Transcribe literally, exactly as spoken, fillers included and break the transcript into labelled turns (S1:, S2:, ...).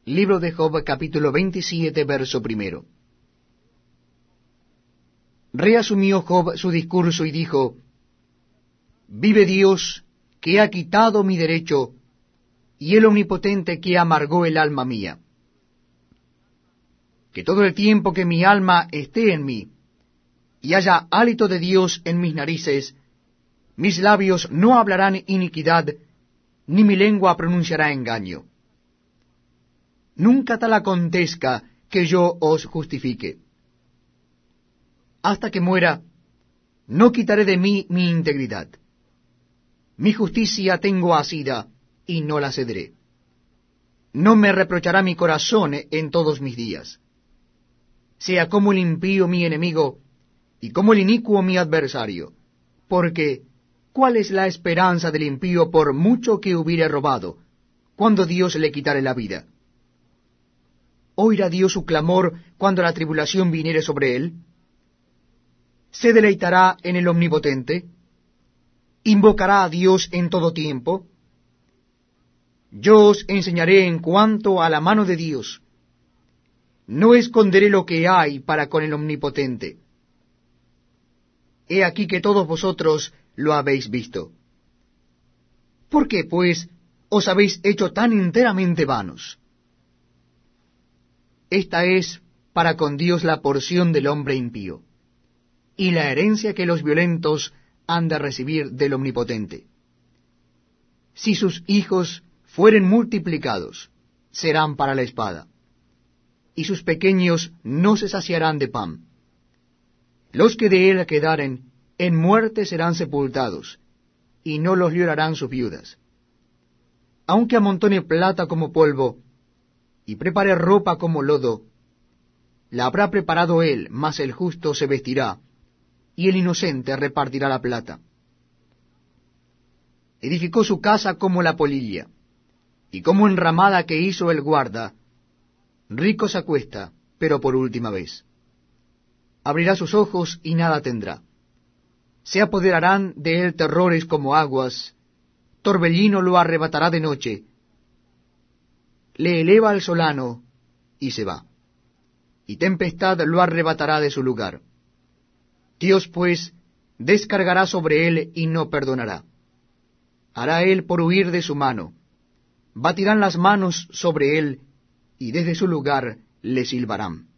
S1: Libro de Job, capítulo veintisiete, verso primero. Reasumió Job su discurso y dijo: Vive Dios, que ha quitado mi derecho, y el Omnipotente, que amargó el alma mía. Que todo el tiempo que mi alma esté en mí, y haya hálito de Dios en mis narices, mis labios no hablarán iniquidad, ni mi lengua pronunciará engaño. Nunca tal acontezca que yo os justifique. Hasta que muera, no quitaré de mí mi integridad. Mi justicia tengo asida, y no la cederé. No me reprochará mi corazón en todos mis días. Sea como el impío mi enemigo, y como el inicuo mi adversario. Porque, ¿cuál es la esperanza del impío por mucho que hubiere robado, cuando Dios le quitare la vida? ¿Oirá Dios su clamor cuando la tribulación viniere sobre él? ¿Se deleitará en el Omnipotente? ¿Invocará a Dios en todo tiempo? Yo os enseñaré en cuanto a la mano de Dios. No esconderé lo que hay para con el Omnipotente. He aquí que todos vosotros lo habéis visto. ¿Por qué, pues, os habéis hecho tan enteramente vanos? Esta es para con Dios la porción del hombre impío, y la herencia que los violentos han de recibir del Omnipotente. Si sus hijos fueren multiplicados, serán para la espada, y sus pequeños no se saciarán de pan. Los que de él quedaren, en muerte serán sepultados, y no los llorarán sus viudas. Aunque amontone plata como polvo, y prepare ropa como lodo, la habrá preparado él, mas el justo se vestirá, y el inocente repartirá la plata. Edificó su casa como la polilla, y como enramada que hizo el guarda. Rico se acuesta, pero por última vez. Abrirá sus ojos y nada tendrá. Se apoderarán de él terrores como aguas, torbellino lo arrebatará de noche. Le eleva al solano, y se va, y tempestad lo arrebatará de su lugar. Dios, pues, descargará sobre él y no perdonará. Hará él por huir de su mano. Batirán las manos sobre él, y desde su lugar le silbarán.